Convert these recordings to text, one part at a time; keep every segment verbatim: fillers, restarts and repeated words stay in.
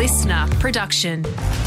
listener production.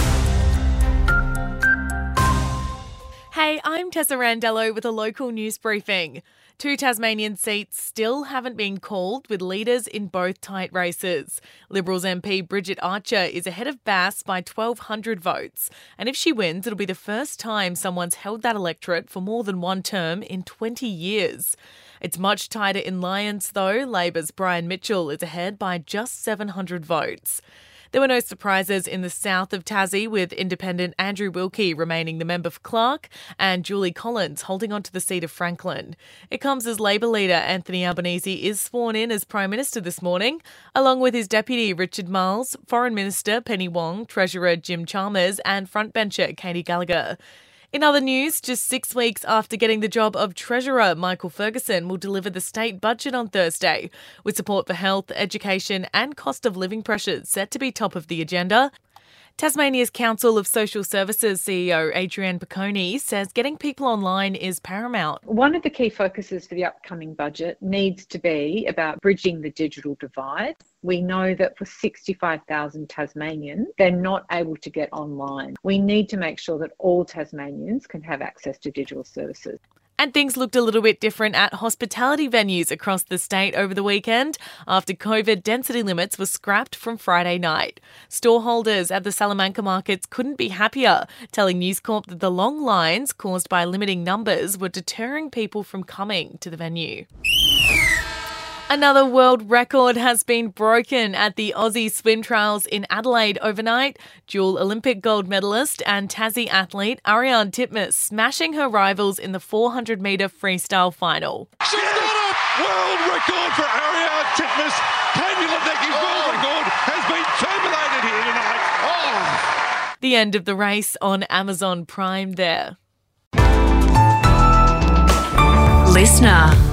Hey, I'm Tessa Randello with a local news briefing. Two Tasmanian seats still haven't been called, with leaders in both tight races. Liberals M P Bridget Archer is ahead of Bass by twelve hundred votes. And if she wins, it'll be the first time someone's held that electorate for more than one term in twenty years. It's much tighter in Lyons, though. Labor's Brian Mitchell is ahead by just seven hundred votes. There were no surprises in the south of Tassie, with independent Andrew Wilkie remaining the member for Clark and Julie Collins holding on to the seat of Franklin. It comes as Labor leader Anthony Albanese is sworn in as Prime Minister this morning, along with his deputy Richard Marles, Foreign Minister Penny Wong, Treasurer Jim Chalmers and frontbencher Katie Gallagher. In other news, just six weeks after getting the job of Treasurer, Michael Ferguson will deliver the state budget on Thursday, with support for health, education and cost of living pressures set to be top of the agenda. Tasmania's Council of Social Services C E O Adrienne Piccone says getting people online is paramount. One of the key focuses for the upcoming budget needs to be about bridging the digital divide. We know that for sixty-five thousand Tasmanians, they're not able to get online. We need to make sure that all Tasmanians can have access to digital services. And things looked a little bit different at hospitality venues across the state over the weekend after COVID density limits were scrapped from Friday night. Store holders at the Salamanca markets couldn't be happier, telling News Corp that the long lines caused by limiting numbers were deterring people from coming to the venue. Another world record has been broken at the Aussie Swim Trials in Adelaide overnight. Dual Olympic gold medalist and Tassie athlete Ariarne Titmus smashing her rivals in the four hundred metre freestyle final. She's got it! World record for Ariarne Titmus. Katie Ledecky's world record has been terminated here tonight. Oh. The end of the race on Amazon Prime there. Listener.